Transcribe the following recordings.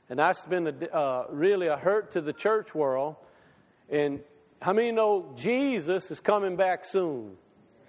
And that's been really a hurt to the church world. And how many know Jesus is coming back soon?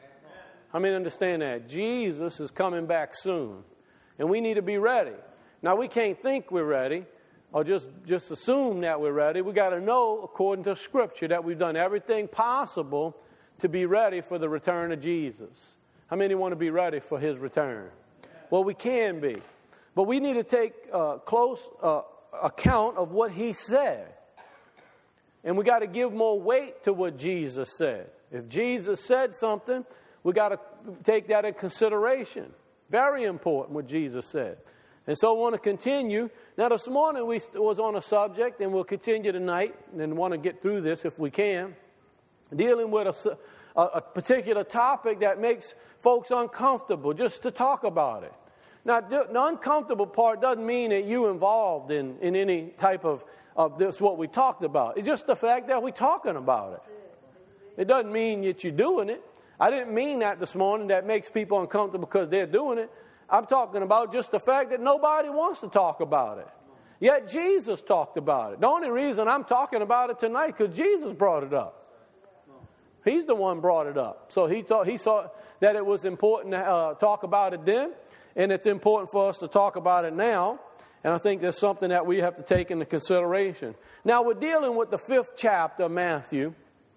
How many understand that? Jesus is coming back soon. And we need to be ready. Now, we can't think we're ready or just assume that we're ready. We got to know, according to Scripture, that we've done everything possible to be ready for the return of Jesus. How many want to be ready for His return? Well, we can be. But we need to take close account of what He said. And we got to give more weight to what Jesus said. If Jesus said something, we got to take that in consideration. Very important what Jesus said. And so I want to continue. Now this morning we was on a subject, and we'll continue tonight, and want to get through this if we can, dealing with a particular topic that makes folks uncomfortable just to talk about it. Now, the uncomfortable part doesn't mean that you're involved in any type of this, what we talked about. It's just the fact that we're talking about it. It doesn't mean that you're doing it. I didn't mean that this morning, that makes people uncomfortable because they're doing it. I'm talking about just the fact that nobody wants to talk about it. Yet Jesus talked about it. The only reason I'm talking about it tonight is because Jesus brought it up. He's the one brought it up. So he saw that it was important to talk about it then, and it's important for us to talk about it now. And I think there's something that we have to take into consideration. Now, we're dealing with the 5th chapter of Matthew.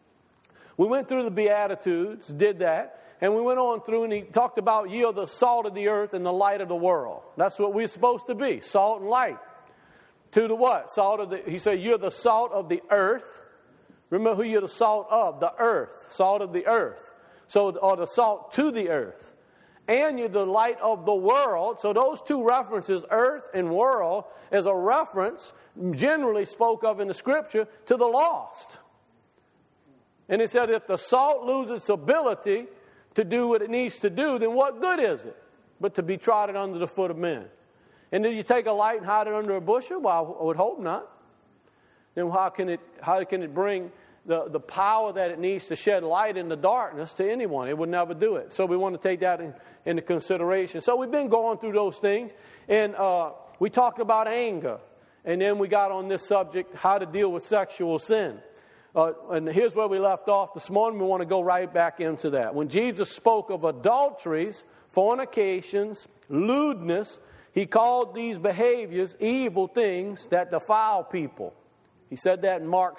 We went through the Beatitudes, did that. And we went on through, and he talked about ye are the salt of the earth and the light of the world. That's what we're supposed to be, salt and light. To the what? He said, you're the salt of the earth. Remember who you're the salt of, the earth, salt of the earth. Or the salt to the earth. And you're the light of the world. So those two references, earth and world, is a reference, generally spoke of in the Scripture, to the lost. And he said, if the salt loses its ability to do what it needs to do, then what good is it but to be trodden under the foot of men? And did you take a light and hide it under a bushel? Well, I would hope not. Then how can it bring the power that it needs to shed light in the darkness to anyone? It would never do it. So we want to take that into consideration. So we've been going through those things, and we talked about anger, and then we got on this subject, how to deal with sexual sin. And here's where we left off this morning. We want to go right back into that. When Jesus spoke of adulteries, fornications, lewdness, He called these behaviors evil things that defile people. He said that in Mark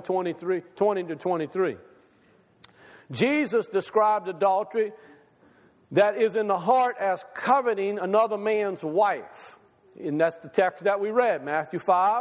7:20-23. Jesus described adultery that is in the heart as coveting another man's wife. And that's the text that we read, Matthew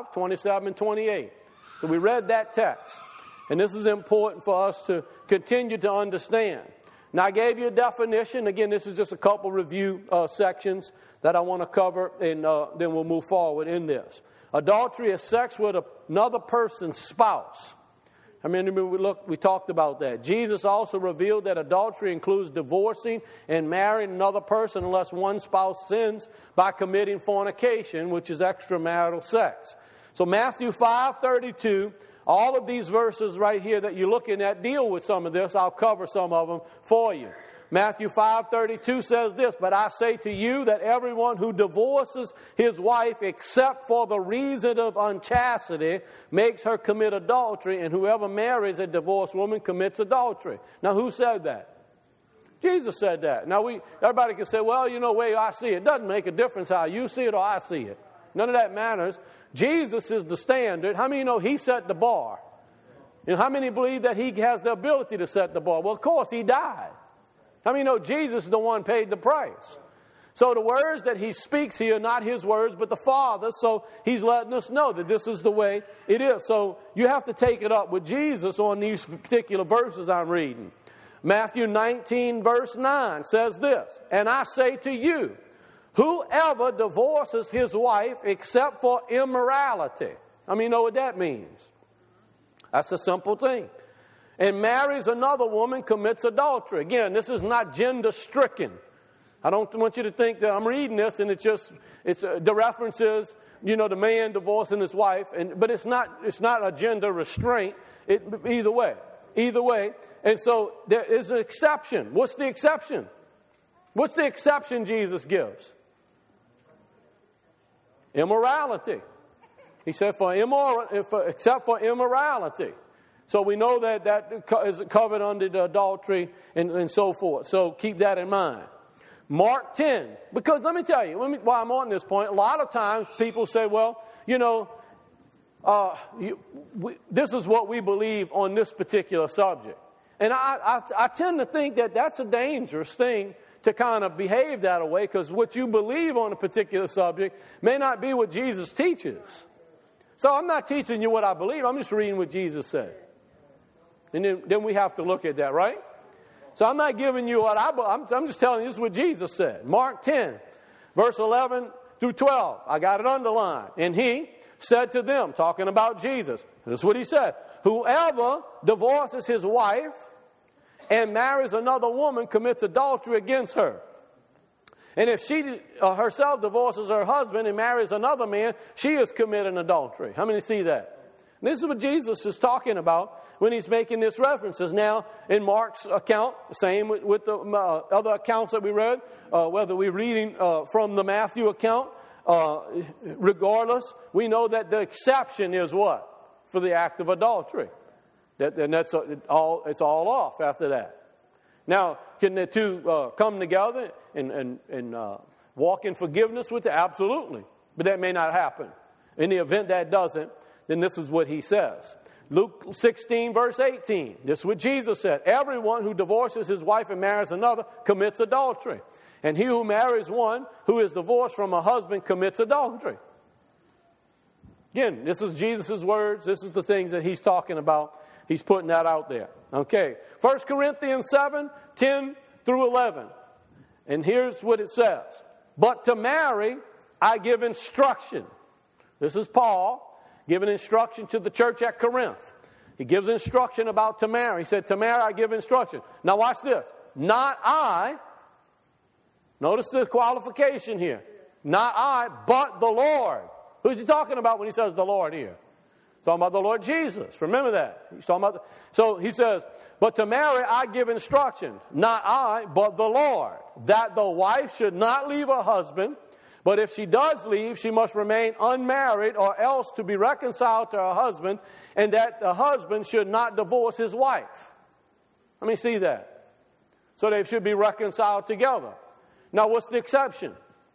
5:27-28. So we read that text. And this is important for us to continue to understand. Now, I gave you a definition. Again, this is just a couple review sections that I want to cover, and then we'll move forward in this. Adultery is sex with another person's spouse. I mean, we talked about that. Jesus also revealed that adultery includes divorcing and marrying another person unless one spouse sins by committing fornication, which is extramarital sex. So Matthew 5:32, all of these verses right here that you're looking at deal with some of this. I'll cover some of them for you. Matthew 5:32 says this, but I say to you that everyone who divorces his wife except for the reason of unchastity makes her commit adultery, and whoever marries a divorced woman commits adultery. Now, who said that? Jesus said that. Now, everybody can say, well, you know, the way I see it. It doesn't make a difference how you see it or I see it. None of that matters. Jesus is the standard. How many know He set the bar? And how many believe that He has the ability to set the bar? Well, of course, He died. How many know Jesus is the one who paid the price? So the words that He speaks here are not His words, but the Father. So He's letting us know that this is the way it is. So you have to take it up with Jesus on these particular verses I'm reading. Matthew 19, verse 9 says this, and I say to you, whoever divorces his wife except for immorality. I mean, you know what that means? That's a simple thing. And marries another woman commits adultery. Again, this is not gender stricken. I don't want you to think that I'm reading this and it's the reference is, you know, the man divorcing his wife, but it's not a gender restraint. Either way. And so there is an exception. What's the exception? What's the exception Jesus gives? Immorality. He said, except for immorality. So we know that is covered under the adultery and so forth. So keep that in mind. Mark 10. Because let me tell you, while I'm on this point, a lot of times people say, well, this is what we believe on this particular subject. And I tend to think that that's a dangerous thing to kind of behave that way, because what you believe on a particular subject may not be what Jesus teaches. So I'm not teaching you what I believe. I'm just reading what Jesus said. And then we have to look at that, right? So I'm not giving you what I'm just telling you this is what Jesus said. Mark 10, verse 11 through 12. I got it underlined. And he said to them, talking about Jesus, this is what he said, whoever divorces his wife and marries another woman commits adultery against her. And if she herself divorces her husband and marries another man, she is committing adultery. How many see that? And this is what Jesus is talking about when he's making these references. Now, in Mark's account, same with the other accounts that we read, whether we're reading from the Matthew account, regardless, we know that the exception is what? For the act of adultery. And that's all. It's all off after that. Now, can the two come together and walk in forgiveness with it? Absolutely. But that may not happen. In the event that doesn't, then this is what he says. Luke 16, verse 18. This is what Jesus said. Everyone who divorces his wife and marries another commits adultery. And he who marries one who is divorced from a husband commits adultery. Again, this is Jesus' words. This is the things that he's talking about. He's putting that out there. Okay. 1 Corinthians 7, 10 through 11. And here's what it says. But to marry, I give instruction. This is Paul giving instruction to the church at Corinth. He gives instruction about to marry. He said, to marry, I give instruction. Now watch this. Not I. Notice the qualification here. Not I, but the Lord. Who's he talking about when he says the Lord here? He's talking about the Lord Jesus. Remember that. He's talking about. So he says, but to marry, I give instruction. Not I, but the Lord. That the wife should not leave her husband. But if she does leave, she must remain unmarried or else to be reconciled to her husband, and that the husband should not divorce his wife. Let me see that. So they should be reconciled together. Now, what's the exception?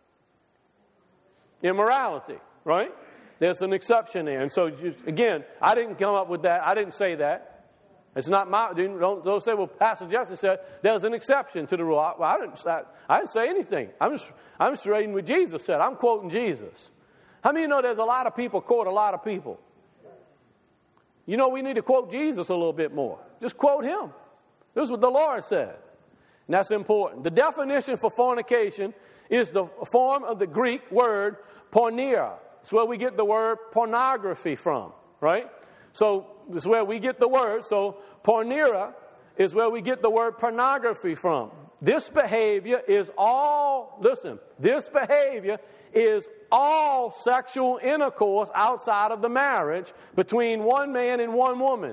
Immorality, right? There's an exception there. And so, again, I didn't come up with that. I didn't say that. It's not my, don't say, well, Pastor Jesse said there's an exception to the rule. I didn't say anything. I'm just reading what Jesus said. I'm quoting Jesus. How many of you know there's a lot of people quote a lot of people? You know, we need to quote Jesus a little bit more. Just quote him. This is what the Lord said. And that's important. The definition for fornication is the form of the Greek word porneia. It's where we get the word pornography from, right? So this is where we get the word. So porneia is where we get the word pornography from. This behavior is all, listen, this behavior is all sexual intercourse outside of the marriage between one man and one woman.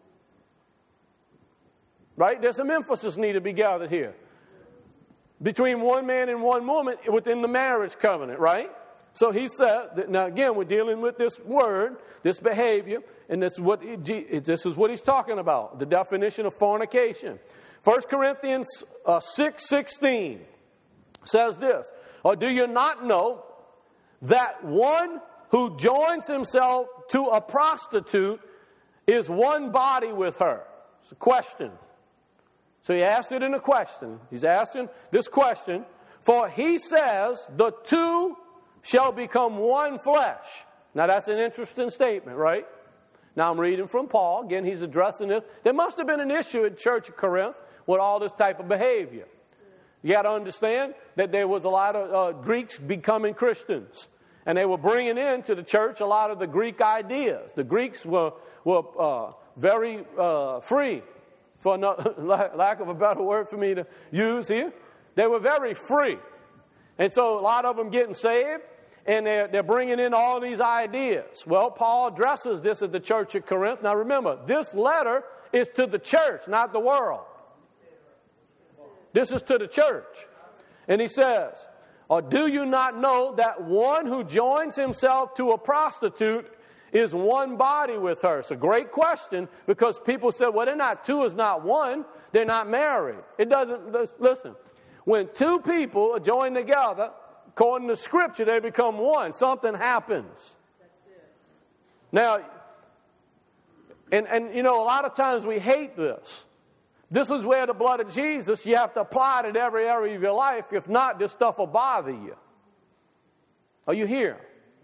Right? There's some emphasis need to be gathered here. Between one man and one woman within the marriage covenant, right? So he said, now again, we're dealing with this word, this behavior, and this is what he's talking about, the definition of fornication. 1 Corinthians 6:16 says this, or do you not know that one who joins himself to a prostitute is one body with her? It's a question. So he asked it in a question. He's asking this question, for he says the two shall become one flesh. Now that's an interesting statement, right? Now I'm reading from Paul. Again, he's addressing this. There must have been an issue in Church of Corinth with all this type of behavior. You got to understand that there was a lot of Greeks becoming Christians. And they were bringing into the church a lot of the Greek ideas. The Greeks were very free, for lack of a better word for me to use here. They were very free. And so a lot of them getting saved, and they're bringing in all these ideas. Well, Paul addresses this at the church at Corinth. Now remember, this letter is to the church, not the world. This is to the church. And he says, or do you not know that one who joins himself to a prostitute is one body with her? It's a great question because people say, well, they're not two is not one. They're not married. It doesn't, listen, when two people are joined together, according to Scripture, they become one. Something happens. Now, and you know, a lot of times we hate this. This is where the blood of Jesus, you have to apply it in every area of your life. If not, this stuff will bother you. Are you here?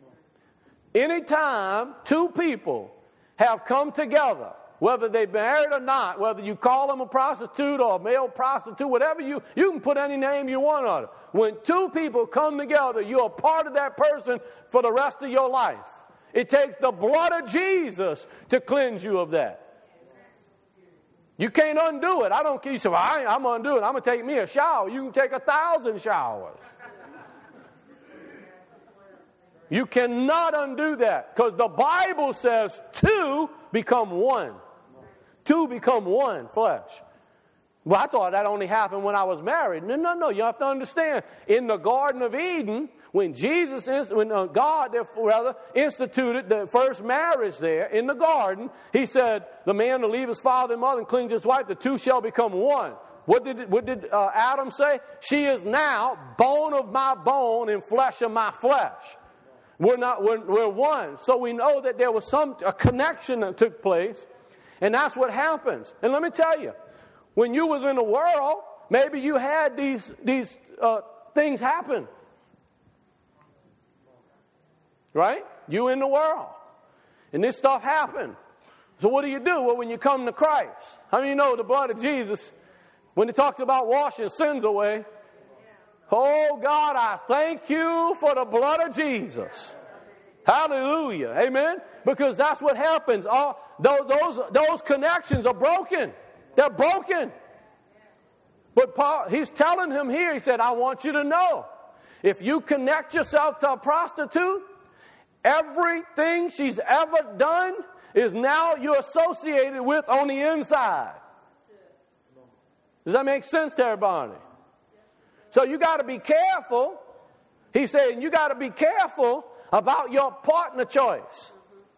Anytime two people have come together, whether they're married or not, whether you call them a prostitute or a male prostitute, whatever you can put any name you want on it. When two people come together, you're a part of that person for the rest of your life. It takes the blood of Jesus to cleanse you of that. You can't undo it. I don't care. You say, well, I'm going to undo it. I'm going to take me a shower. You can take 1,000 showers. You cannot undo that because the Bible says two become one. Two become one flesh. Well, I thought that only happened when I was married. No. You have to understand. In the Garden of Eden, when God instituted the first marriage there in the garden, He said, the man will leave his father and mother and cling to his wife. The two shall become one. What did Adam say? She is now bone of my bone and flesh of my flesh. We're one. So we know that there was a connection that took place. And that's what happens. And let me tell you, when you was in the world, maybe you had these things happen. Right? You in the world. And this stuff happened. So what do? Well, when you come to Christ, how many know the blood of Jesus, when He talks about washing sins away, oh God, I thank you for the blood of Jesus. Hallelujah. Amen. Because that's what happens. Those connections are broken. They're broken. But Paul, he's telling him here, he said, I want you to know, if you connect yourself to a prostitute, everything she's ever done is now you're associated with on the inside. Does that make sense to everybody? So you got to be careful. He's saying you got to be careful about your partner choice.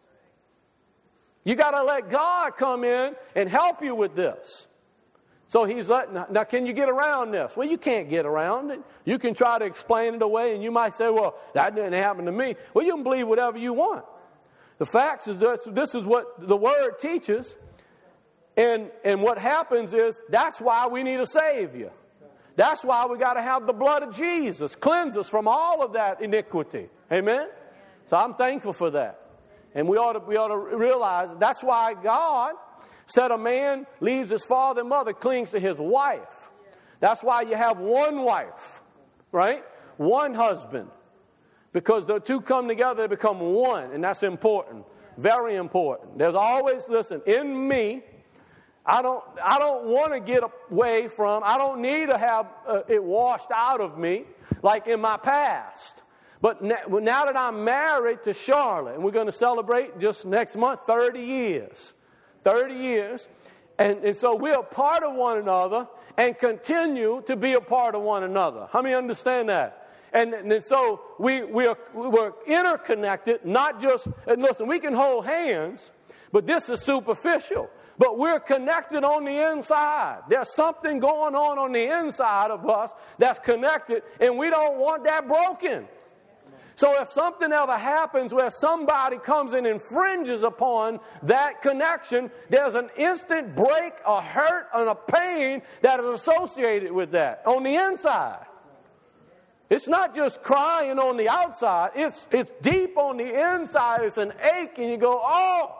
You got to let God come in and help you with this. So he's now can you get around this? Well, you can't get around it. You can try to explain it away, and you might say, well, that didn't happen to me. Well, you can believe whatever you want. The facts is this is what the Word teaches. And what happens is that's why we need a Savior. That's why we got to have the blood of Jesus cleanse us from all of that iniquity. Amen? So I'm thankful for that. And we ought to realize that's why God said a man leaves his father and mother, clings to his wife. That's why you have one wife, right? One husband. Because the two come together, they become one. And that's important. Very important. There's always, listen, in me, I don't want to get away from, I don't need to have it washed out of me like in my past. But now that I'm married to Charlotte, and we're going to celebrate just next month 30 years. 30 years. And so we're a part of one another and continue to be a part of one another. How many understand that? And so we're interconnected, not just, and listen, we can hold hands, but this is superficial. But we're connected on the inside. There's something going on the inside of us that's connected, and we don't want that broken. So if something ever happens where somebody comes and infringes upon that connection, there's an instant break, a hurt, and a pain that is associated with that on the inside. It's not just crying on the outside. It's deep on the inside. It's an ache, and you go, oh!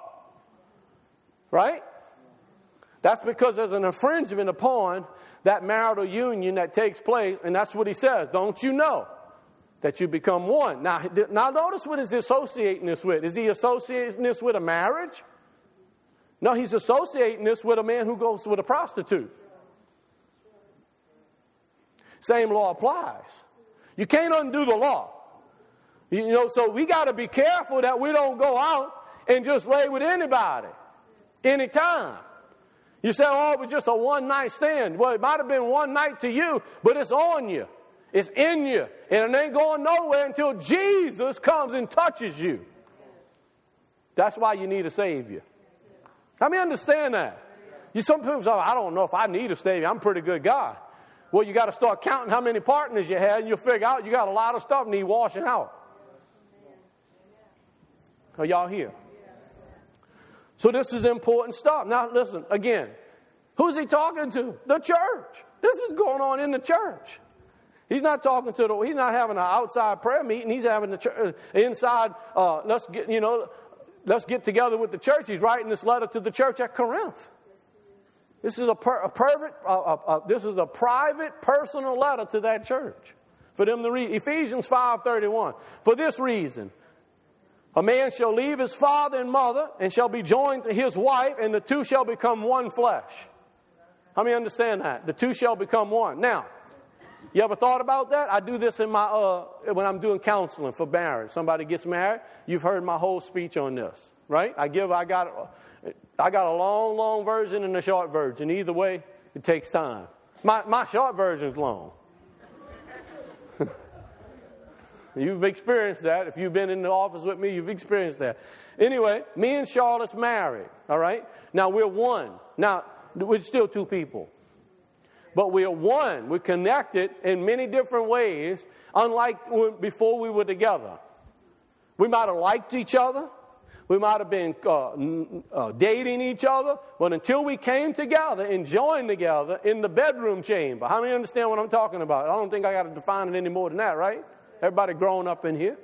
Right? That's because there's an infringement upon that marital union that takes place, and that's what he says. Don't you know that you become one? Now notice what he's associating this with. Is he associating this with a marriage? No, he's associating this with a man who goes with a prostitute. Same law applies. You can't undo the law. So we got to be careful that we don't go out and just lay with anybody, anytime. You say, oh, it was just a one-night stand. Well, it might have been one night to you, but it's on you. It's in you. And it ain't going nowhere until Jesus comes and touches you. That's why you need a Savior. Let me understand that. Some people say, I don't know if I need a Savior. I'm a pretty good guy. Well, you got to start counting how many partners you had, and you'll figure out you got a lot of stuff need washing out. Are y'all here? So this is important stuff. Now, listen, again, who's he talking to? The church. This is going on in the church. He's not talking to he's not having an outside prayer meeting. He's having the church inside, let's get together with the church. He's writing this letter to the church at Corinth. This is a private, personal letter to that church for them to read. Ephesians 5:31. For this reason, a man shall leave his father and mother and shall be joined to his wife, and the two shall become one flesh. How many understand that? The two shall become one. Now, you ever thought about that? I do this in my when I'm doing counseling for marriage. Somebody gets married. You've heard my whole speech on this, right? I got a long version and a short version. Either way, it takes time. My short version is long. You've experienced that. If you've been in the office with me, you've experienced that. Anyway, me and Charlotte's married, all right? Now, we're one. Now, we're still two people. But we're one. We're connected in many different ways, unlike before we were together. We might have liked each other. We might have been dating each other. But until we came together and joined together in the bedroom chamber. How many understand what I'm talking about? I don't think I got to define it any more than that, right? Everybody grown up in here?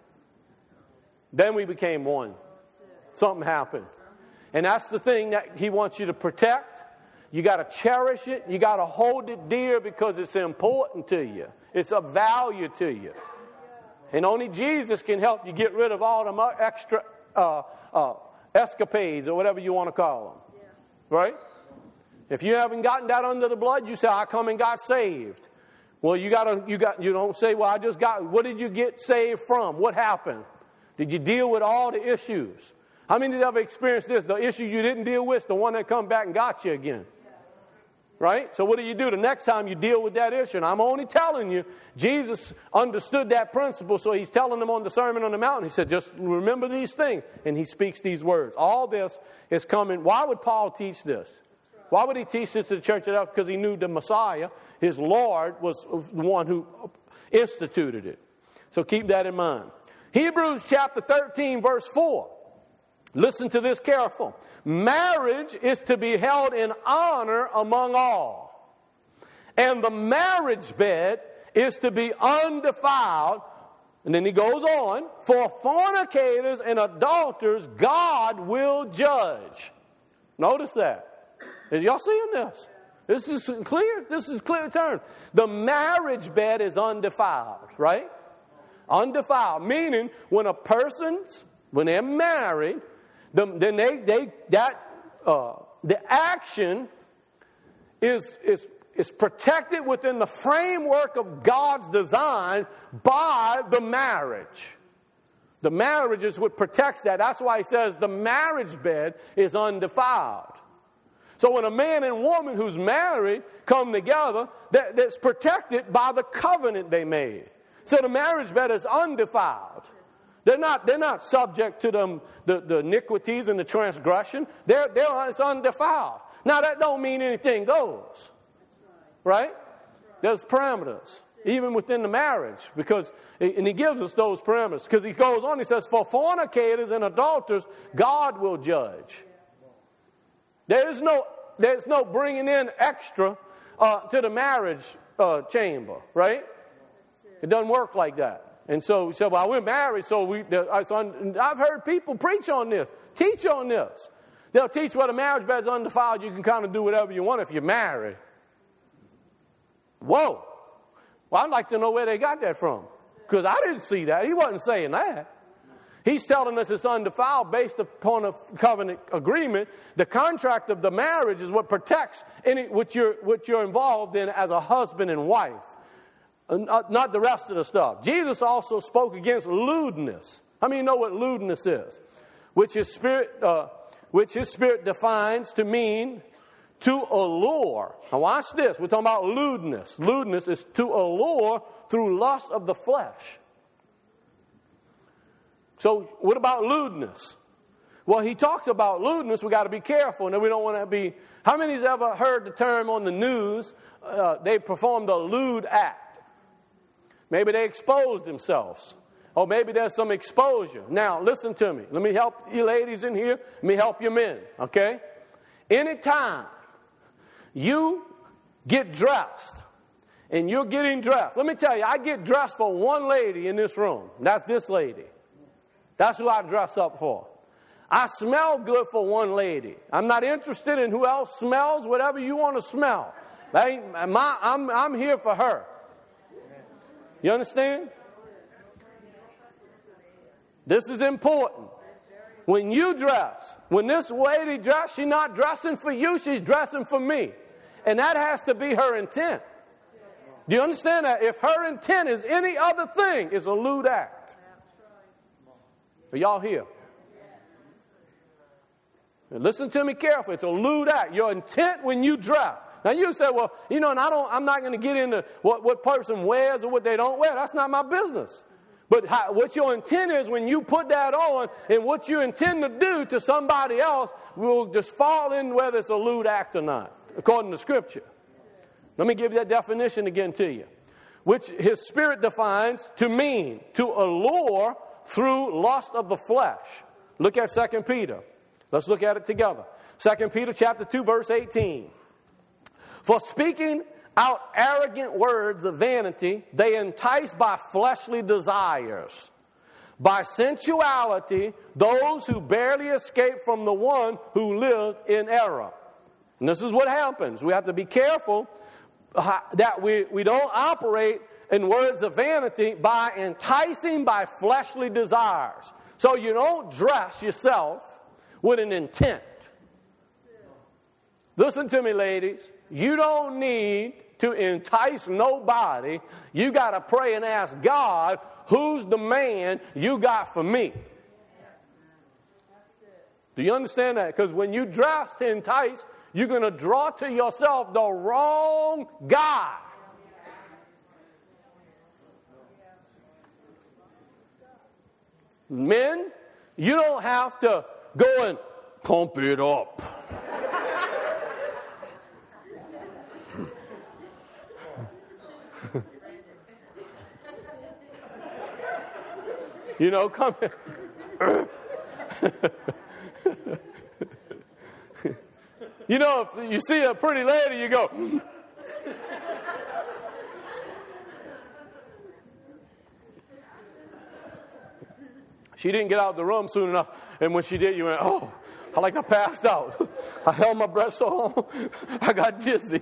Then we became one. Something happened. And that's the thing that he wants you to protect. You got to cherish it. You got to hold it dear because it's important to you. It's of value to you. And only Jesus can help you get rid of all them extra escapades or whatever you want to call them. Right? If you haven't gotten that under the blood, you say, I come and got saved. Well, you don't say, well, I just got, what did you get saved from? What happened? Did you deal with all the issues? How many of you ever experienced this? The issue you didn't deal with is the one that come back and got you again. Right? So what do? The next time you deal with that issue? And I'm only telling you, Jesus understood that principle, so he's telling them on the Sermon on the Mount. He said, just remember these things. And he speaks these words. All this is coming. Why would Paul teach this? Why would he teach this to the church? Because he knew the Messiah, his Lord, was the one who instituted it. So keep that in mind. Hebrews chapter 13, verse 4. Listen to this careful. Marriage is to be held in honor among all. And the marriage bed is to be undefiled. And then he goes on. For fornicators and adulterers, God will judge. Notice that. Are y'all seeing this? This is clear. This is clear term. The marriage bed is undefiled, right? Undefiled, meaning when they're married, the action is protected within the framework of God's design by the marriage. The marriage is what protects that. That's why he says the marriage bed is undefiled. So when a man and woman who's married come together, that's protected by the covenant they made. So the marriage bed is undefiled. They're not subject to the iniquities and the transgression. It's undefiled. Now that don't mean anything goes. Right? There's parameters. Even within the marriage. And he gives us those parameters. Because he goes on, he says, for fornicators and adulterers, God will judge. There's no bringing in extra to the marriage chamber, right? It doesn't work like that. And so, well, we're married, I've heard people preach on this, teach on this. They'll teach where the marriage bed's undefiled, you can kind of do whatever you want if you're married. Whoa. Well, I'd like to know where they got that from. Because I didn't see that. He wasn't saying that. He's telling us it's undefiled based upon a covenant agreement. The contract of the marriage is what protects what you're involved in as a husband and wife. Not the rest of the stuff. Jesus also spoke against lewdness. How many know what lewdness is? Which his spirit defines to mean to allure. Now watch this. We're talking about lewdness. Lewdness is to allure through lust of the flesh. So what about lewdness? Well, he talks about lewdness. We got to be careful, and we don't want to be. How many's ever heard the term on the news? They performed a lewd act. Maybe they exposed themselves, or maybe there's some exposure. Now, listen to me. Let me help you ladies in here. Let me help you men. Okay? Anytime you get dressed, and you're getting dressed. Let me tell you, I get dressed for one lady in this room. That's this lady. That's who I dress up for. I smell good for one lady. I'm not interested in who else smells, whatever you want to smell. I'm here for her. You understand? This is important. When you dress, when this lady dresses, she's not dressing for you, she's dressing for me. And that has to be her intent. Do you understand that? If her intent is any other thing, it's a lewd act. Are y'all here? Now listen to me carefully. It's a lewd act. Your intent when you dress. Now you say, well, and I'm not going to get into what person wears or what they don't wear. That's not my business. But what your intent is when you put that on, and what you intend to do to somebody else will just fall in whether it's a lewd act or not, according to Scripture. Let me give that definition again to you. Which his Spirit defines to mean to allure through lust of the flesh. Look at 2 Peter. Let's look at it together. 2 Peter chapter 2, verse 18. For speaking out arrogant words of vanity, they entice by fleshly desires. By sensuality, those who barely escape from the one who lived in error. And this is what happens. We have to be careful that we don't operate in words of vanity by enticing by fleshly desires. So you don't dress yourself with an intent. Listen to me, ladies. You don't need to entice nobody. You got to pray and ask God, who's the man you got for me? Do you understand that? Because when you dress to entice, you're going to draw to yourself the wrong guy. Men, you don't have to go and pump it up. Come here. If you see a pretty lady, you go. She didn't get out of the room soon enough, and when she did, you went, oh, I passed out. I held my breath so long, I got dizzy.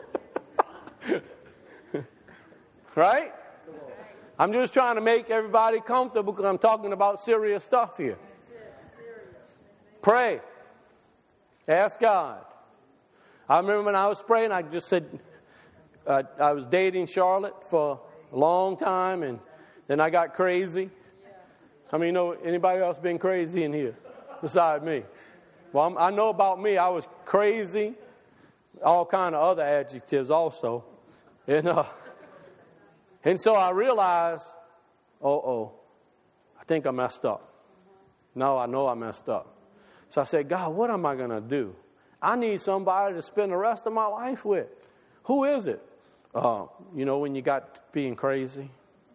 Right? I'm just trying to make everybody comfortable because I'm talking about serious stuff here. Pray. Ask God. I remember when I was praying, I just said, I was dating Charlotte for a long time, and then I got crazy. How many know anybody else been crazy in here besides me? Well, I know about me. I was crazy, all kind of other adjectives also. And so I realized, I think I messed up. No, I know I messed up. So I said, God, what am I going to do? I need somebody to spend the rest of my life with. Who is it? When you got being crazy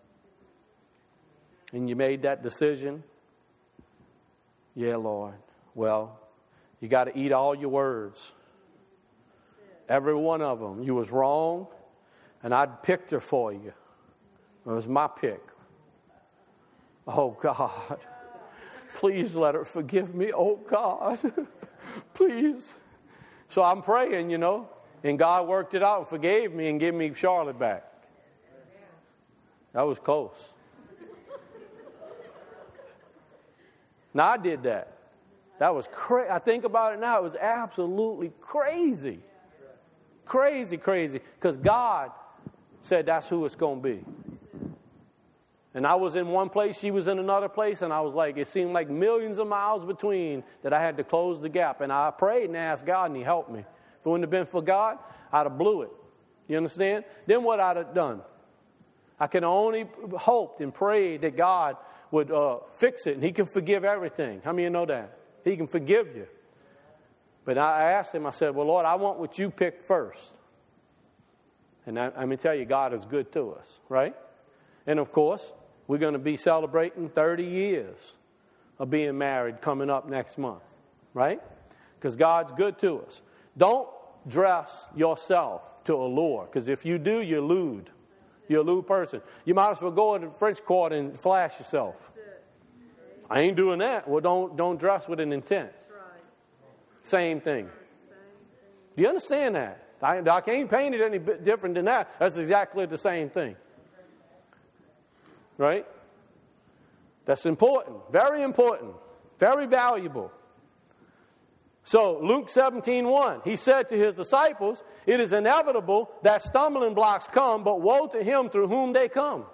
and you made that decision. Yeah, Lord. Well, you got to eat all your words. Every one of them. You was wrong, and I'd picked her for you. It was my pick. Oh, God. Please let her forgive me. Oh, God. Please. So I'm praying, and God worked it out and forgave me and gave me Charlotte back. That was close. Now, I did that. That was crazy. I think about it now. It was absolutely crazy. Crazy. Because God said that's who it's going to be. And I was in one place, she was in another place, and I was like, it seemed like millions of miles between that I had to close the gap. And I prayed and asked God, and He helped me. If it wouldn't have been for God, I'd have blew it. You understand? Then what I'd have done? I can only hoped and prayed that God would fix it, and He can forgive everything. How many of you know that? He can forgive you. But I asked him, I said, well, Lord, I want what you picked first. And I'm going to tell you, God is good to us, right? And, of course, we're going to be celebrating 30 years of being married coming up next month, right? Because God's good to us. Don't dress yourself to allure, because if you do, you're lewd. You're a lewd person. You might as well go in the French Quarter and flash yourself. I ain't doing that. Well, don't dress with an intent. Same thing. Do you understand that? I can't paint it any bit different than that. That's exactly the same thing. Right? That's important. Very important. Very valuable. So, Luke 17:1, he said to his disciples, it is inevitable that stumbling blocks come, but woe to him through whom they come.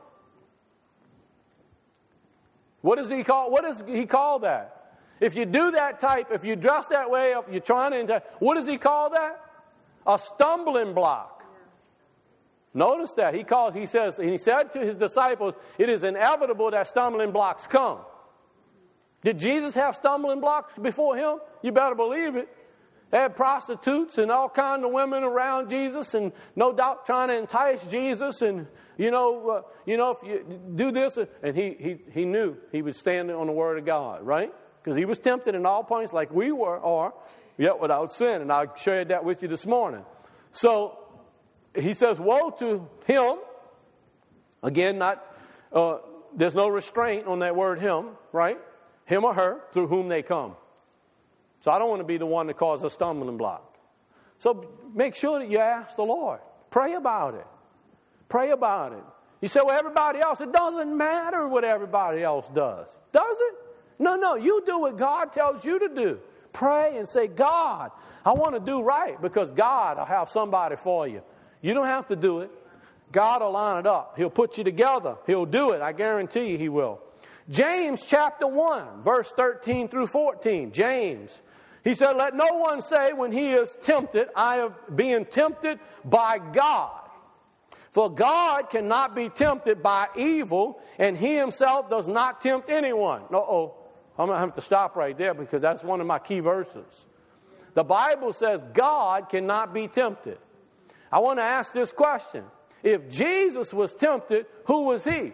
What does he call that? If you do that type, if you dress that way, if you're trying to, what does he call that? A stumbling block. Notice that. He said to his disciples, it is inevitable that stumbling blocks come. Did Jesus have stumbling blocks before him? You better believe it. They had prostitutes and all kinds of women around Jesus, and no doubt trying to entice Jesus. And if you do this, and he knew he was standing on the Word of God, right? Because he was tempted in all points, like we are, yet without sin. And I shared that with you this morning. So he says, "Woe to him." Again, there's no restraint on that word "him," right? Him or her, through whom they come. So I don't want to be the one that causes a stumbling block. So make sure that you ask the Lord. Pray about it. Pray about it. You say, well, everybody else, it doesn't matter what everybody else does. Does it? No, you do what God tells you to do. Pray and say, God, I want to do right, because God will have somebody for you. You don't have to do it. God will line it up. He'll put you together. He'll do it. I guarantee you he will. James chapter 1, verse 13 through 14. James, he said, let no one say when he is tempted, I am being tempted by God. For God cannot be tempted by evil, and he himself does not tempt anyone. I'm going to have to stop right there, because that's one of my key verses. The Bible says God cannot be tempted. I want to ask this question. If Jesus was tempted, who was he?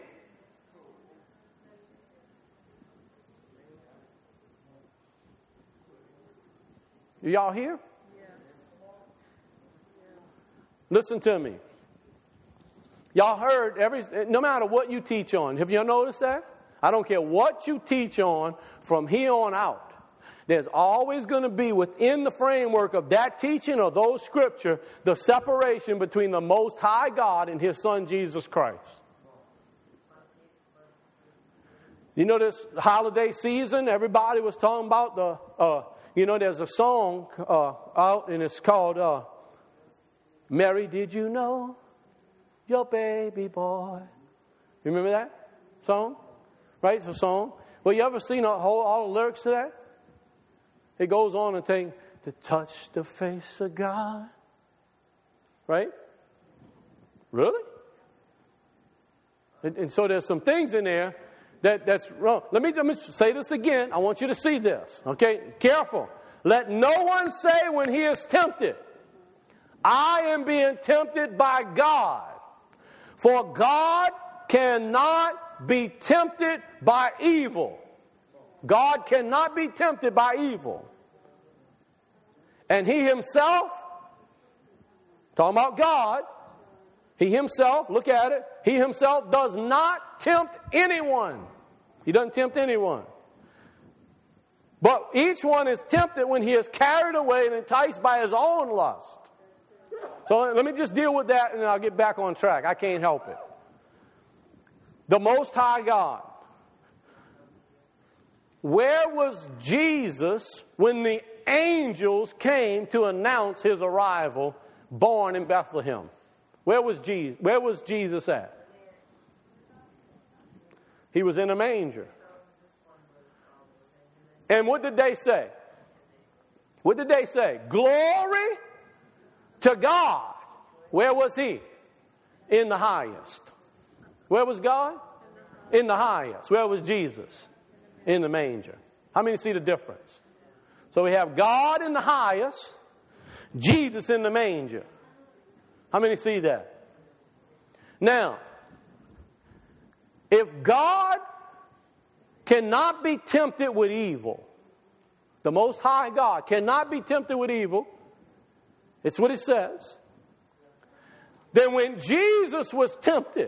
Y'all here? Listen to me. Y'all heard no matter what you teach on. Have you noticed that? I don't care what you teach on from here on out. There's always going to be within the framework of that teaching or those scripture the separation between the Most High God and His Son Jesus Christ. You know, this holiday season, everybody was talking about there's a song out, and it's called Mary, Did You Know Your Baby Boy? You remember that song? Right? It's a song. Well, you ever seen all the lyrics to that? It goes on and saying, to touch the face of God. Right? Really? And so there's some things in there that's wrong. Let me say this again. I want you to see this. Okay? Careful. Let no one say when he is tempted, I am being tempted by God. For God cannot be tempted by evil. God cannot be tempted by evil. And he himself, talking about God, he himself, look at it, he himself does not tempt anyone. He doesn't tempt anyone. But each one is tempted when he is carried away and enticed by his own lust. So let me just deal with that, and then I'll get back on track. I can't help it. The Most High God. Where was Jesus when the angels came to announce his arrival, born in Bethlehem? Where was Jesus? Where was Jesus at? He was in a manger. And what did they say? What did they say? Glory to God. Where was he? In the highest. Where was God? In the highest. Where was Jesus? In the manger. How many see the difference? So we have God in the highest, Jesus in the manger. How many see that? Now, if God cannot be tempted with evil, the Most High God cannot be tempted with evil, it's what it says. Then when Jesus was tempted,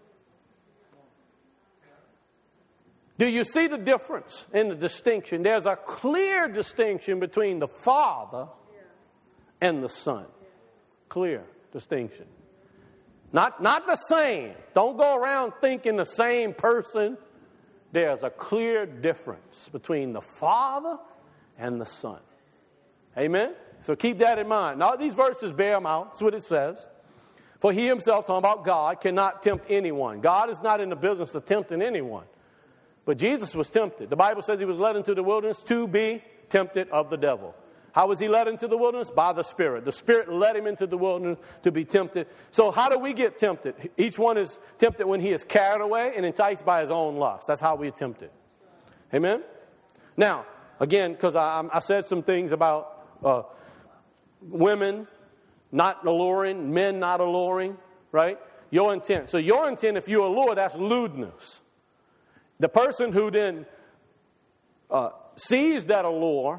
do you see the difference in the distinction? There's a clear distinction between the Father and the Son. Clear distinction. Not the same. Don't go around thinking the same person. There's a clear difference between the Father and the Son. Amen? So keep that in mind. Now these verses bear them out. That's what it says. For he himself, talking about God, cannot tempt anyone. God is not in the business of tempting anyone. But Jesus was tempted. The Bible says he was led into the wilderness to be tempted of the devil. How was he led into the wilderness? By the Spirit. The Spirit led him into the wilderness to be tempted. So how do we get tempted? Each one is tempted when he is carried away and enticed by his own lust. That's how we are tempted. Amen? Now, again, because I said some things about women not alluring, men not alluring, right? Your intent. So your intent, if you allure, that's lewdness. The person who then sees that allure,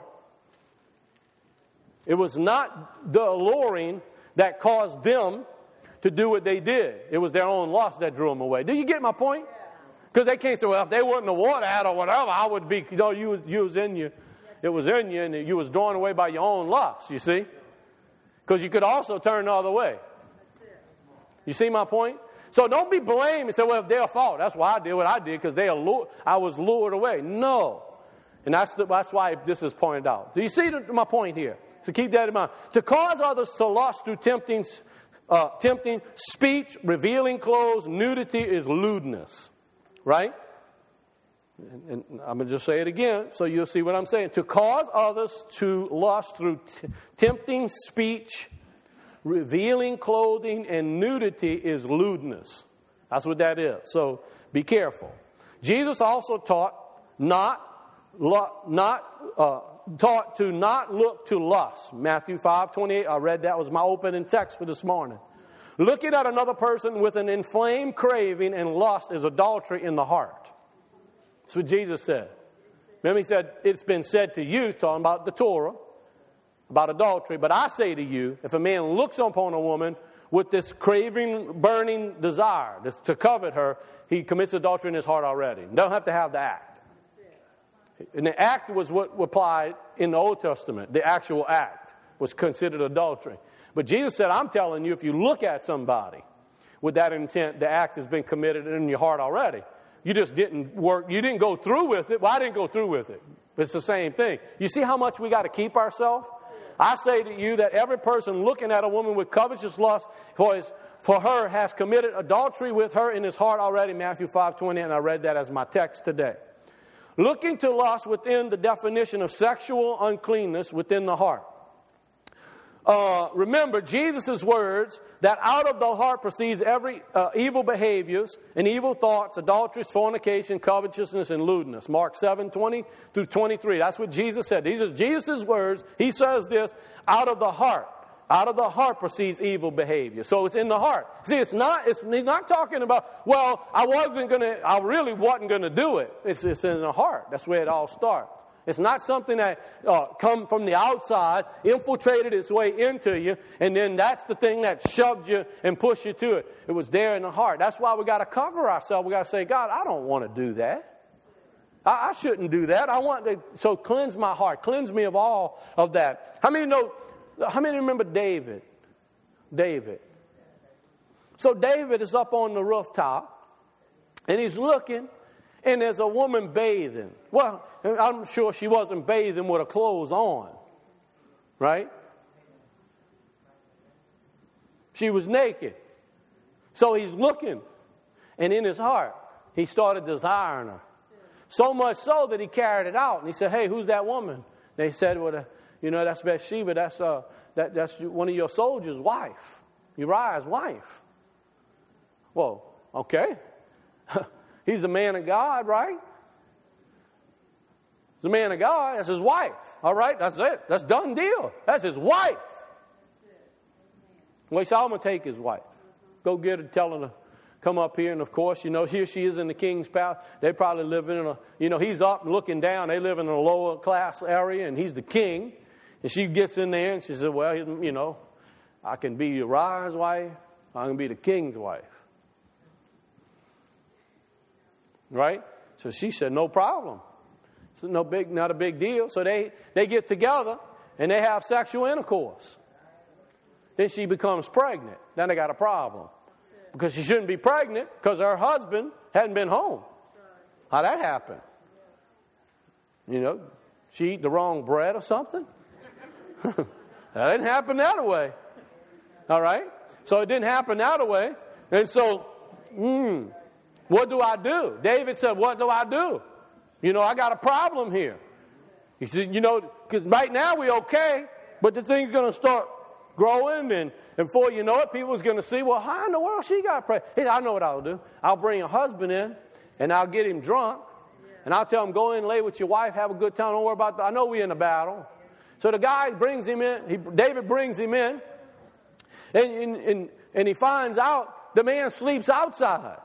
it was not the alluring that caused them to do what they did. It was their own lust that drew them away. Do you get my point? Because they can't say, well, if they wasn't the water hat or whatever, I would be, you was in you. It was in you, and you was drawn away by your own lust, you see? Because you could also turn the other way. You see my point? So don't be blamed and say, well, it's their fault. That's why I did what I did, because I was lured away. No. And that's why this is pointed out. Do you see my point here? So keep that in mind. To cause others to lust through tempting speech, revealing clothes, nudity is lewdness. Right? And I'm going to just say it again so you'll see what I'm saying. To cause others to lust through tempting speech, revealing clothing, and nudity is lewdness. That's what that is. So be careful. Jesus also taught taught to not look to lust. Matthew 5:28. I read that was my opening text for this morning. Looking at another person with an inflamed craving and lust is adultery in the heart. That's what Jesus said. Remember, he said, it's been said to you, talking about the Torah, about adultery. But I say to you, if a man looks upon a woman with this craving, burning desire to covet her, he commits adultery in his heart already. You don't have to have the act. And the act was what applied in the Old Testament. The actual act was considered adultery. But Jesus said, I'm telling you, if you look at somebody with that intent, the act has been committed in your heart already. You just didn't work. You didn't go through with it. Well, I didn't go through with it. It's the same thing. You see how much we got to keep ourselves? I say to you that every person looking at a woman with covetous lust for her has committed adultery with her in his heart already, Matthew 5:20, and I read that as my text today. Looking to lust within the definition of sexual uncleanness within the heart. Remember Jesus' words that out of the heart proceeds every evil behaviors and evil thoughts, adultery, fornication, covetousness, and lewdness. Mark 7:20 through 23. That's what Jesus said. These are Jesus' words. He says this, out of the heart. Out of the heart proceeds evil behavior. So it's in the heart. See, he's not talking about, well, I really wasn't going to do it. It's in the heart. That's where it all starts. It's not something that come from the outside, infiltrated its way into you, and then that's the thing that shoved you and pushed you to it. It was there in the heart. That's why we got to cover ourselves. We got to say, God, I don't want to do that. I shouldn't do that. I want to, so cleanse my heart. Cleanse me of all of that. How many remember David? David. So David is up on the rooftop, and he's looking, and there's a woman bathing. Well, I'm sure she wasn't bathing with her clothes on, right? She was naked. So he's looking, and in his heart, he started desiring her. So much so that he carried it out, and he said, hey, who's that woman? They said, well, that's Bathsheba, that's one of your soldiers' wife, Uriah's wife. Well, okay. He's a man of God, right? He's a man of God. That's his wife. All right, that's it. That's done deal. That's his wife. Well, he said, I'm going to take his wife. Go get her, tell her to come up here. And, of course, here she is in the king's palace. They probably live in he's up and looking down. They live in a lower class area, and he's the king. And she gets in there, and she said, well, I can be Uriah's wife. I can be the king's wife. Right? So she said, no problem. It's not a big deal. So they get together, and they have sexual intercourse. Then she becomes pregnant. Then they got a problem. Because she shouldn't be pregnant because her husband hadn't been home. How'd that happen? She eat the wrong bread or something? That didn't happen that way. All right? So it didn't happen that way. And so, what do I do? David said, what do I do? I got a problem here. He said, because right now we're okay, but the thing's going to start growing, and before you know it, people's going to see, well, how in the world she got pregnant? He said, I know what I'll do. I'll bring a husband in, and I'll get him drunk, and I'll tell him, go in, lay with your wife, have a good time, don't worry about that. I know we're in a battle. So the guy brings him in, David brings him in, and he finds out the man sleeps outside.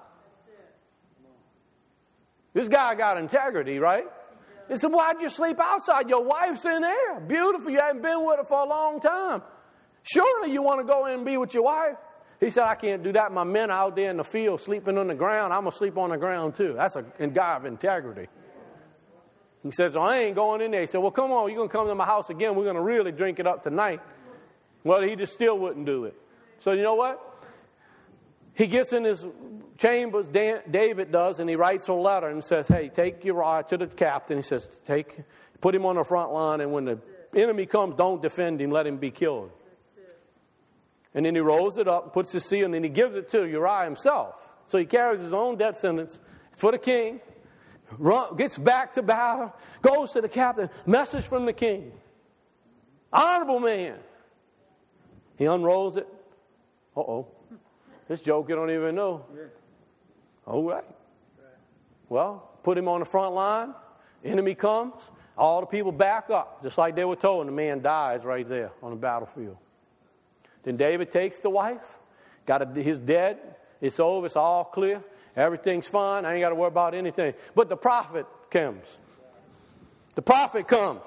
This guy got integrity, right? He said, why'd you sleep outside? Your wife's in there. Beautiful. You haven't been with her for a long time. Surely you want to go in and be with your wife. He said, I can't do that. My men are out there in the field sleeping on the ground. I'm going to sleep on the ground too. That's a guy of integrity. He says, I ain't going in there. He said, well, come on. You're going to come to my house again. We're going to really drink it up tonight. Well, he just still wouldn't do it. So you know what? He gets in his chambers, David does, and he writes a letter and says, hey, take Uriah to the captain. He says, put him on the front line, and when the enemy comes, don't defend him, let him be killed. And then he rolls it up and puts his seal, and then he gives it to Uriah himself. So he carries his own death sentence for the king, gets back to battle, goes to the captain, message from the king. Honorable man. He unrolls it. Uh-oh. This joke you don't even know. All right. Well, put him on the front line. Enemy comes. All the people back up, just like they were told, and the man dies right there on the battlefield. Then David takes the wife. He's dead. It's over. It's all clear. Everything's fine. I ain't got to worry about anything. But the prophet comes. The prophet comes.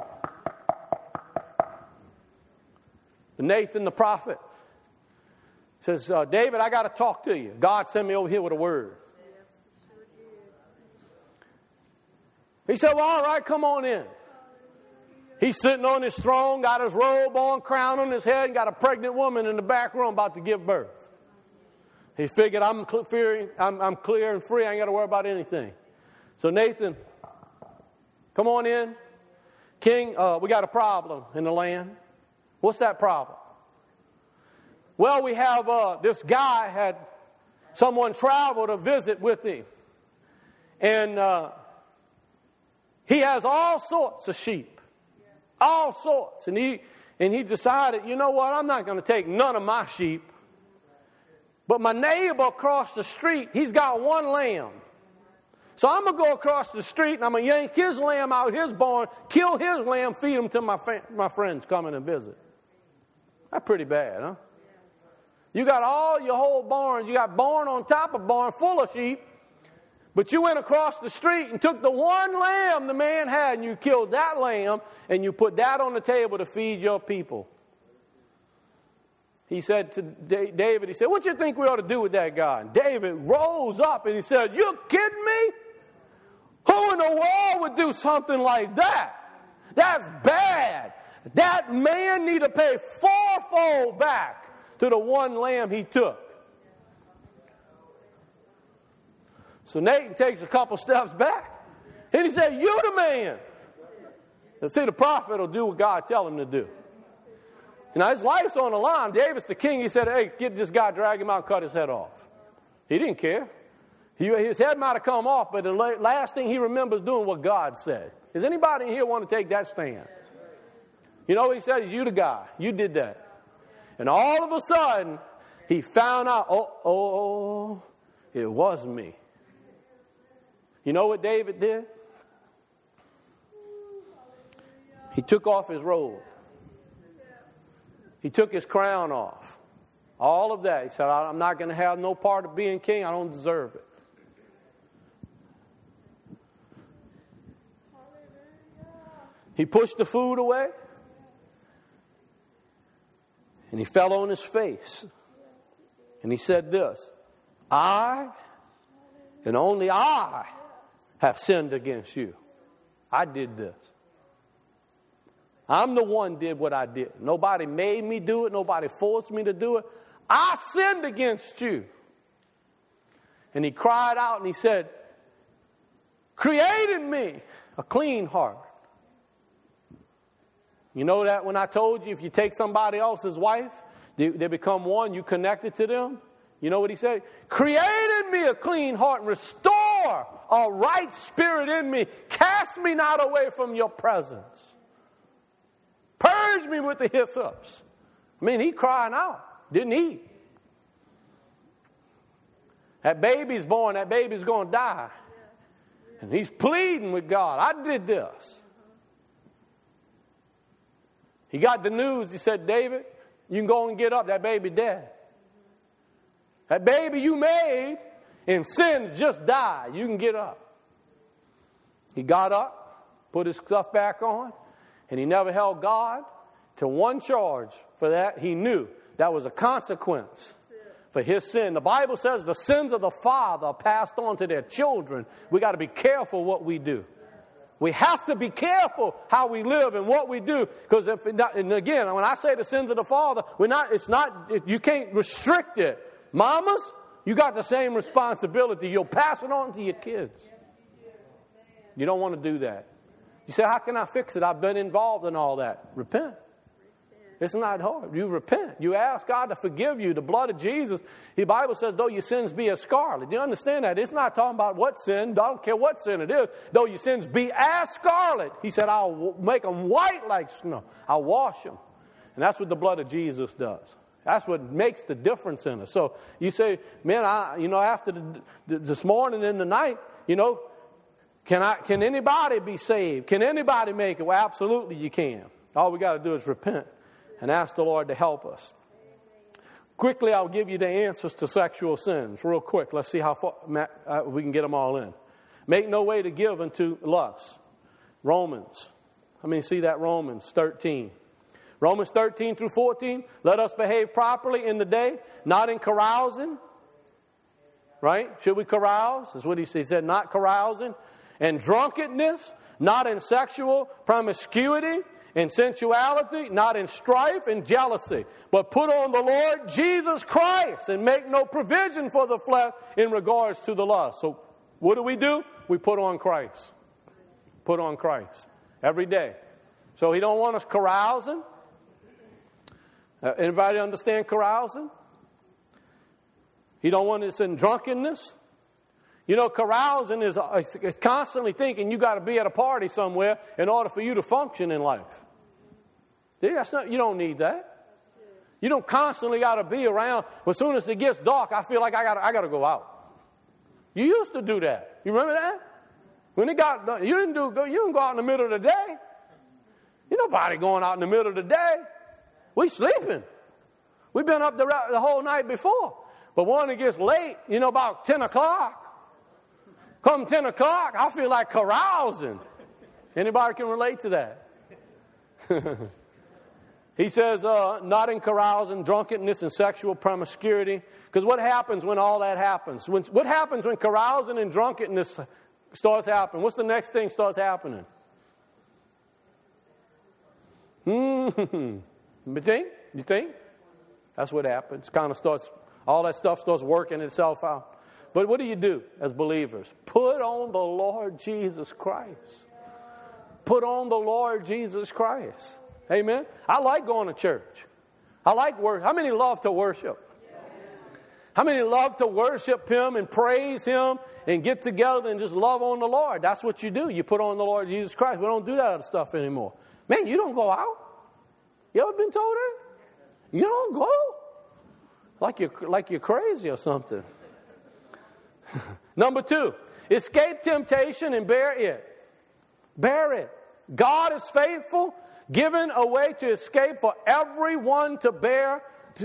Nathan the prophet says, David, I got to talk to you. God sent me over here with a word. He said, well, all right, come on in. He's sitting on his throne, got his robe on, crown on his head, and got a pregnant woman in the back room about to give birth. He figured, I'm clear and free. I ain't got to worry about anything. So Nathan, come on in. King, we got a problem in the land. What's that problem? Well, we have this guy had someone travel to visit with him. And he has all sorts of sheep. All sorts. And he decided, you know what, I'm not going to take none of my sheep. But my neighbor across the street, he's got one lamb. So I'm going to go across the street and I'm going to yank his lamb out his barn, kill his lamb, feed him to my friends coming and visit. That's pretty bad, huh? You got all your whole barns. You got barn on top of barn full of sheep. But you went across the street and took the one lamb the man had and you killed that lamb and you put that on the table to feed your people. He said to David, he said, what do you think we ought to do with that guy? And David rose up and he said, you kidding me? Who in the world would do something like that? That's bad. That man need to pay fourfold back to the one lamb he took. So Nathan takes a couple steps back. And he said, you the man. And see, the prophet will do what God tell him to do. And now his life's on the line. David's the king. He said, hey, get this guy, drag him out, cut his head off. He didn't care. His head might have come off, but the last thing he remembers doing what God said. Does anybody in here want to take that stand? You know what he said? Is you the guy. You did that. And all of a sudden, he found out, it was me. You know what David did? He took off his robe. He took his crown off. All of that. He said, I'm not going to have no part of being king. I don't deserve it. He pushed the food away. And he fell on his face. And he said this, I, and only I, have sinned against you. I did this. I'm the one did what I did. Nobody made me do it. Nobody forced me to do it. I sinned against you. And he cried out and he said, create in me a clean heart. You know that when I told you if you take somebody else's wife, they become one, you connected to them? You know what he said? Create in me a clean heart and restore a right spirit in me. Cast me not away from your presence. Purge me with the hyssops. I mean, he crying out, didn't he? That baby's born, that baby's going to die. And he's pleading with God, I did this. He got the news, he said, David, you can go and get up, that baby dead. That baby you made in sin just died. You can get up. He got up, put his stuff back on, and he never held God to one charge for that. He knew that was a consequence for his sin. The Bible says the sins of the father are passed on to their children. We got to be careful what we do. We have to be careful how we live and what we do, because if not, and again, when I say the sins of the father, you can't restrict it. Mamas, you got the same responsibility. You'll pass it on to your kids. You don't want to do that. You say, how can I fix it? I've been involved in all that. Repent. It's not hard. You repent. You ask God to forgive you. The blood of Jesus, the Bible says, though your sins be as scarlet. Do you understand that? It's not talking about what sin. I don't care what sin it is. Though your sins be as scarlet. He said, I'll make them white like snow. I'll wash them. And that's what the blood of Jesus does. That's what makes the difference in us. So you say, man, after this morning and the night, can anybody be saved? Can anybody make it? Well, absolutely you can. All we got to do is repent and ask the Lord to help us. Quickly, I'll give you the answers to sexual sins real quick. Let's see how far we can get them all in. Make no way to give unto lust. Romans. See that? Romans 13. Romans 13 through 14. Let us behave properly in the day, not in carousing. Right? Should we carouse? That's what he said, not carousing. And drunkenness, not in sexual promiscuity and sensuality, not in strife and jealousy, but put on the Lord Jesus Christ and make no provision for the flesh in regards to the lust. So what do? We put on Christ. Put on Christ every day. So he don't want us carousing. Anybody understand carousing? He don't want us in drunkenness. Carousing is constantly thinking you got to be at a party somewhere in order for you to function in life. You don't need that. You don't constantly got to be around. As soon as it gets dark, I feel like I got to go out. You used to do that. You remember that? When it got dark, you didn't go out in the middle of the day. Ain't nobody going out in the middle of the day. We sleeping. We've been up the whole night before. But when it gets late, about 10 o'clock. Come 10 o'clock, I feel like carousing. Anybody can relate to that? He says, not in carousing, drunkenness, and sexual promiscuity. Because what happens when all that happens? What happens when carousing and drunkenness starts happening? What's the next thing starts happening? You think? That's what happens. All that stuff starts working itself out. But what do as believers? Put on the Lord Jesus Christ. Put on the Lord Jesus Christ. Amen? I like going to church. I like worship. How many love to worship? How many love to worship Him and praise Him and get together and just love on the Lord? That's what you do. You put on the Lord Jesus Christ. We don't do that other stuff anymore. Man, you don't go out. You ever been told that? You don't go? Like you're crazy or something. Number 2, escape temptation and bear it. Bear it. God is faithful, giving a way to escape for everyone to bear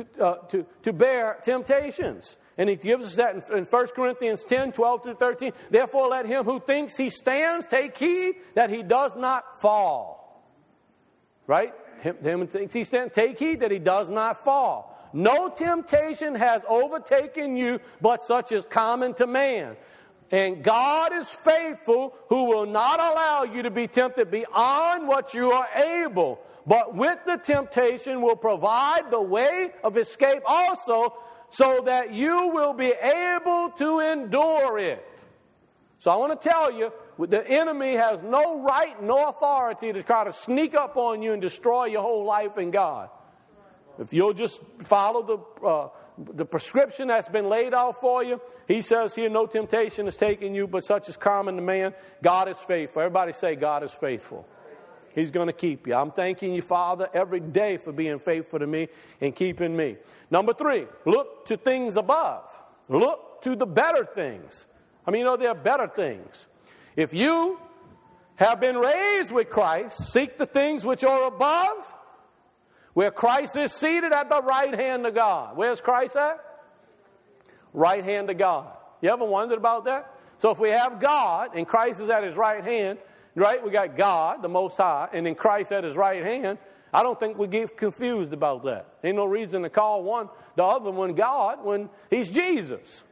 temptations. And he gives us that in 1 Corinthians 10, 12 through 13. Therefore, let him who thinks he stands take heed that he does not fall. Right? Him who thinks he stands, take heed that he does not fall. No temptation has overtaken you, but such is common to man. And God is faithful, who will not allow you to be tempted beyond what you are able, but with the temptation will provide the way of escape also, so that you will be able to endure it. So I want to tell you, the enemy has no right, no authority to try to sneak up on you and destroy your whole life in God. If you'll just follow the prescription that's been laid out for you, he says here, no temptation is taking you, but such is common to man. God is faithful. Everybody say, God is faithful. He's going to keep you. I'm thanking you, Father, every day for being faithful to me and keeping me. Number 3, look to things above. Look to the better things. I mean, there are better things. If you have been raised with Christ, seek the things which are above, where Christ is seated at the right hand of God. Where's Christ at? Right hand of God. You ever wondered about that? So if we have God and Christ is at his right hand, right? We got God, the Most High, and then Christ at his right hand. I don't think we get confused about that. Ain't no reason to call the other one God when he's Jesus.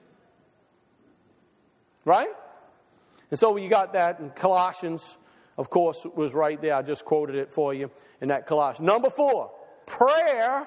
Right? And so you got that in Colossians, of course, was right there. I just quoted it for you in that Colossians. Number 4, prayer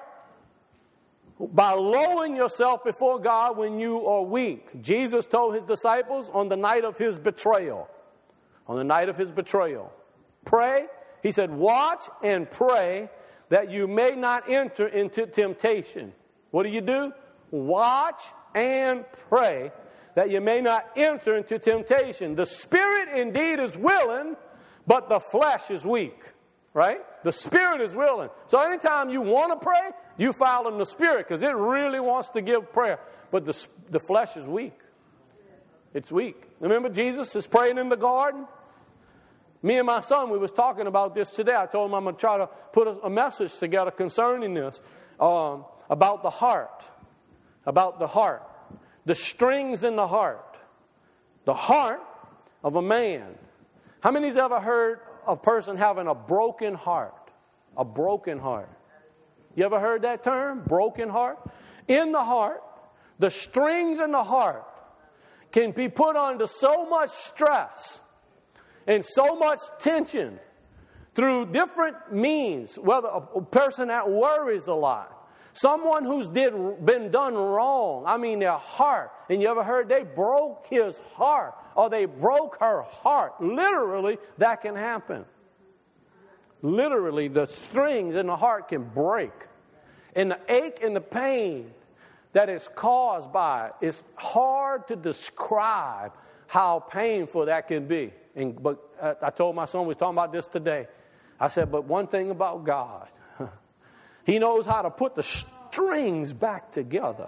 by lowering yourself before God when you are weak. Jesus told his disciples on the night of his betrayal. On the night of his betrayal. Pray. He said, watch and pray that you may not enter into temptation. What do? Watch and pray that you may not enter into temptation. The spirit indeed is willing, but the flesh is weak. Right? The spirit is willing. So anytime you want to pray, you follow in the spirit because it really wants to give prayer. But the flesh is weak. It's weak. Remember Jesus is praying in the garden? Me and my son, we was talking about this today. I told him I'm going to try to put a message together concerning this. About the heart. About the heart. The strings in the heart. The heart of a man. How many's ever heard a person having a broken heart? A broken heart. You ever heard that term? Broken heart? In the heart, the strings in the heart can be put under so much stress and so much tension through different means. Whether a person that worries a lot, someone who's been done wrong, I mean their heart. And you ever heard they broke his heart or they broke her heart? Literally, that can happen. Literally, the strings in the heart can break. And the ache and the pain that is caused by it, it's hard to describe how painful that can be. But I told my son, we was talking about this today. I said, but one thing about God, he knows how to put the strings back together.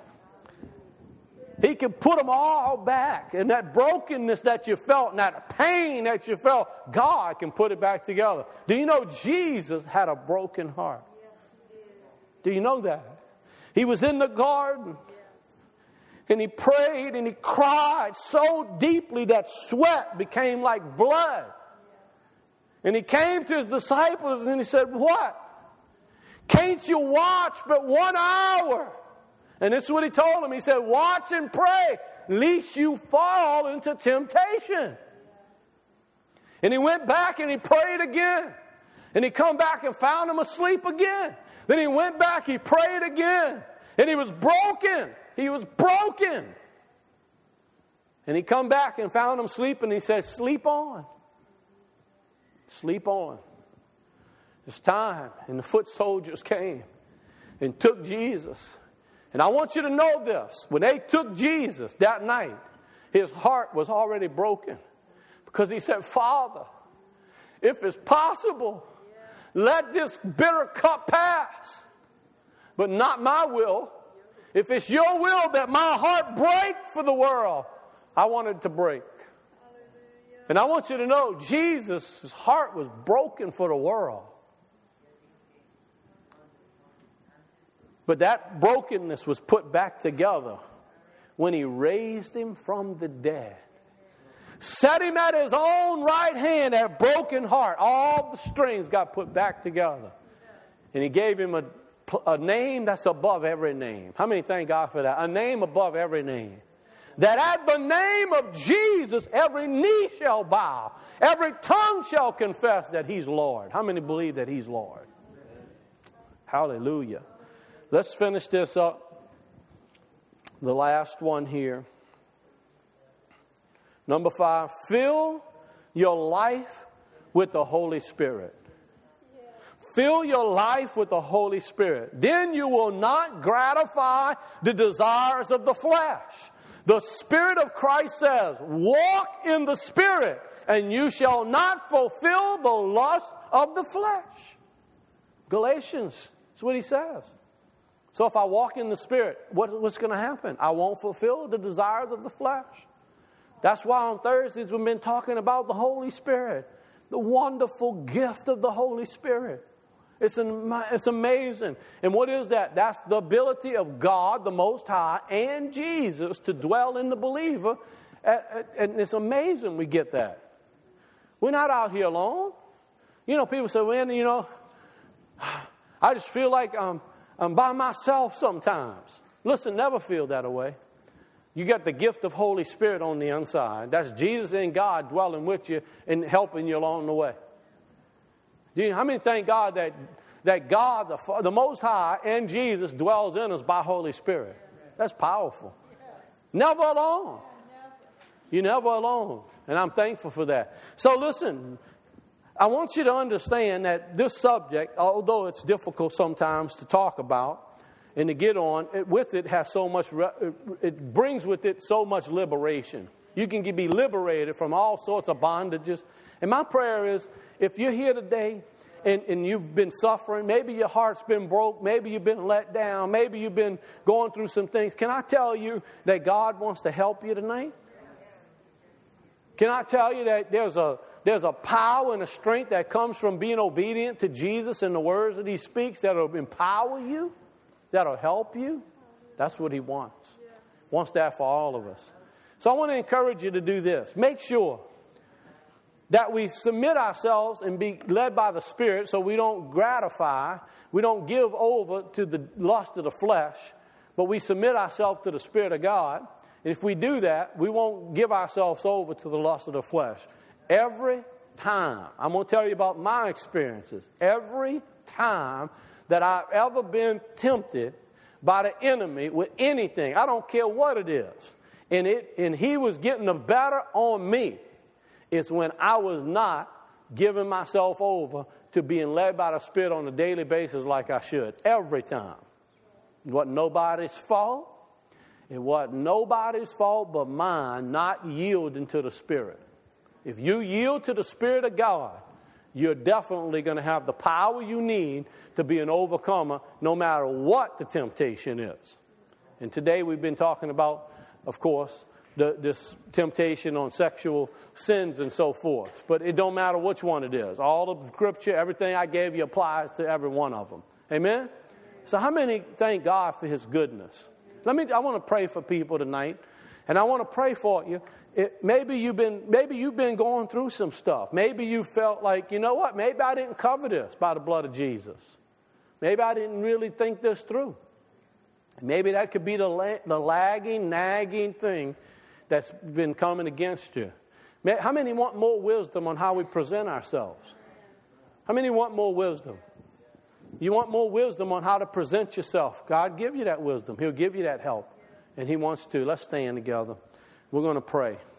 He can put them all back. And that brokenness that you felt and that pain that you felt, God can put it back together. Do you know Jesus had a broken heart? Do you know that? He was in the garden. And he prayed and he cried so deeply that sweat became like blood. And he came to his disciples and he said, what? Can't you watch but 1 hour? And this is what he told them. He said, watch and pray, lest you fall into temptation. And he went back and he prayed again. And he come back and found him asleep again. Then he went back, he prayed again. And he was broken. He was broken. And he come back and found him sleeping. He said, sleep on. Sleep on. It's time. And the foot soldiers came and took Jesus. And I want you to know this. When they took Jesus that night, his heart was already broken. Because he said, Father, if it's possible, let this bitter cup pass. But not my will. If it's your will that my heart break for the world, I want it to break. And I want you to know, Jesus' heart was broken for the world. But that brokenness was put back together when he raised him from the dead. Set him at his own right hand, that broken heart. All the strings got put back together. And he gave him a name that's above every name. How many thank God for that? A name above every name. That at the name of Jesus, every knee shall bow. Every tongue shall confess that he's Lord. How many believe that he's Lord? Hallelujah. Let's finish this up. The last one here. Number 5, fill your life with the Holy Spirit. Fill your life with the Holy Spirit. Then you will not gratify the desires of the flesh. The Spirit of Christ says, walk in the Spirit, and you shall not fulfill the lust of the flesh. Galatians, that's what he says. So if I walk in the Spirit, what's going to happen? I won't fulfill the desires of the flesh. That's why on Thursdays we've been talking about the Holy Spirit, the wonderful gift of the Holy Spirit. It's amazing. And what is that? That's the ability of God, the Most High, and Jesus to dwell in the believer. And it's amazing we get that. We're not out here alone. You know, people say, well, I just feel like I'm by myself sometimes. Listen, never feel that way. You got the gift of Holy Spirit on the inside. That's Jesus and God dwelling with you and helping you along the way. How many thank God that God, the Most High, and Jesus dwells in us by Holy Spirit? That's powerful. Never alone. You're never alone. And I'm thankful for that. So listen, I want you to understand that this subject, although it's difficult sometimes to talk about and to get on, it brings with it so much liberation. You can be liberated from all sorts of bondages. And my prayer is, if you're here today and you've been suffering, maybe your heart's been broke, maybe you've been let down, maybe you've been going through some things, can I tell you that God wants to help you tonight? Can I tell you that there's a power and a strength that comes from being obedient to Jesus and the words that he speaks that will empower you, that will help you? That's what he wants. Wants that for all of us. So I want to encourage you to do this. Make sure that we submit ourselves and be led by the Spirit so we don't give over to the lust of the flesh, but we submit ourselves to the Spirit of God. And if we do that, we won't give ourselves over to the lust of the flesh. Every time, I'm going to tell you about my experiences. Every time that I've ever been tempted by the enemy with anything, I don't care what it is, and he was getting the better on me, it's when I was not giving myself over to being led by the Spirit on a daily basis like I should. Every time. It wasn't nobody's fault. It wasn't nobody's fault but mine not yielding to the Spirit. If you yield to the Spirit of God, you're definitely going to have the power you need to be an overcomer no matter what the temptation is. And today we've been talking about, of course, this temptation on sexual sins and so forth. But it don't matter which one it is. All of the Scripture, everything I gave you applies to every one of them. Amen? So how many thank God for his goodness? I want to pray for people tonight. And I want to pray for you. Maybe you've been going through some stuff. Maybe you felt like, you know what? Maybe I didn't cover this by the blood of Jesus. Maybe I didn't really think this through. Maybe that could be the lagging, nagging thing that's been coming against you. How many want more wisdom on how we present ourselves? How many want more wisdom? You want more wisdom on how to present yourself. God give you that wisdom. He'll give you that help. And he wants to. Let's stand together. We're going to pray.